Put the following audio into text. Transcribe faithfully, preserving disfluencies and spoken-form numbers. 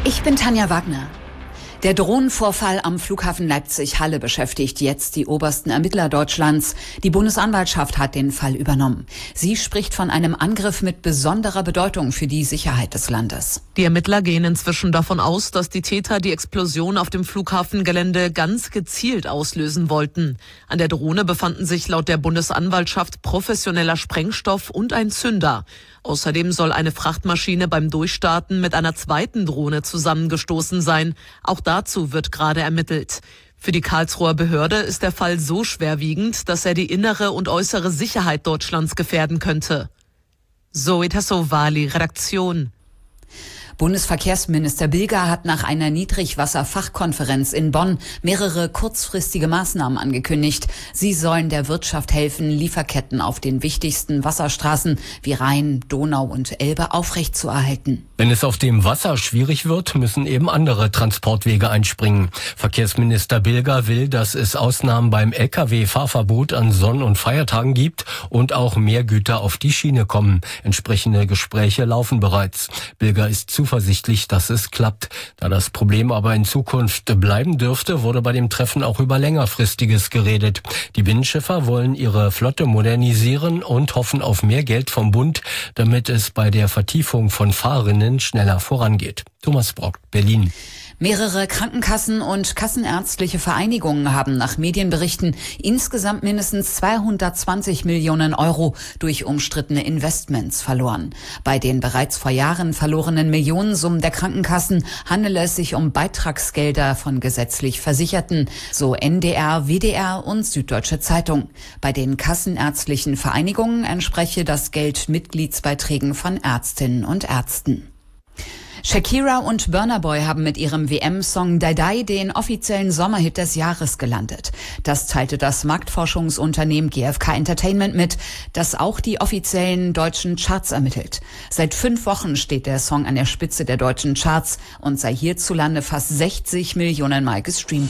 Ich bin Tanja Wagner. Der Drohnenvorfall am Flughafen Leipzig-Halle beschäftigt jetzt die obersten Ermittler Deutschlands. Die Bundesanwaltschaft hat den Fall übernommen. Sie spricht von einem Angriff mit besonderer Bedeutung für die Sicherheit des Landes. Die Ermittler gehen inzwischen davon aus, dass die Täter die Explosion auf dem Flughafengelände ganz gezielt auslösen wollten. An der Drohne befanden sich laut der Bundesanwaltschaft professioneller Sprengstoff und ein Zünder. Außerdem soll eine Frachtmaschine beim Durchstarten mit einer zweiten Drohne zusammengestoßen sein. Auch dazu wird gerade ermittelt. Für die Karlsruher Behörde ist der Fall so schwerwiegend, dass er die innere und äußere Sicherheit Deutschlands gefährden könnte. Zoe Tassovali, Redaktion. Bundesverkehrsminister Bilger hat nach einer Niedrigwasserfachkonferenz in Bonn mehrere kurzfristige Maßnahmen angekündigt. Sie sollen der Wirtschaft helfen, Lieferketten auf den wichtigsten Wasserstraßen wie Rhein, Donau und Elbe aufrechtzuerhalten. Wenn es auf dem Wasser schwierig wird, müssen eben andere Transportwege einspringen. Verkehrsminister Bilger will, dass es Ausnahmen beim L K W-Fahrverbot an Sonn- und Feiertagen gibt und auch mehr Güter auf die Schiene kommen. Entsprechende Gespräche laufen bereits. Bilger ist zuversichtlich, dass es klappt. Da das Problem aber in Zukunft bleiben dürfte, wurde bei dem Treffen auch über längerfristiges geredet. Die Binnenschiffer wollen ihre Flotte modernisieren und hoffen auf mehr Geld vom Bund, damit es bei der Vertiefung von Fahrrinnen schneller vorangeht. Thomas Brock, Berlin. Mehrere Krankenkassen und kassenärztliche Vereinigungen haben nach Medienberichten insgesamt mindestens zweihundertzwanzig Millionen Euro durch umstrittene Investments verloren. Bei den bereits vor Jahren verlorenen Millionensummen der Krankenkassen handele es sich um Beitragsgelder von gesetzlich Versicherten, so N D R, W D R und Süddeutsche Zeitung. Bei den kassenärztlichen Vereinigungen entspreche das Geld Mitgliedsbeiträgen von Ärztinnen und Ärzten. Shakira und Burna Boy haben mit ihrem W M-Song Die Die den offiziellen Sommerhit des Jahres gelandet. Das teilte das Marktforschungsunternehmen G F K Entertainment mit, das auch die offiziellen deutschen Charts ermittelt. Seit fünf Wochen steht der Song an der Spitze der deutschen Charts und sei hierzulande fast sechzig Millionen Mal gestreamt.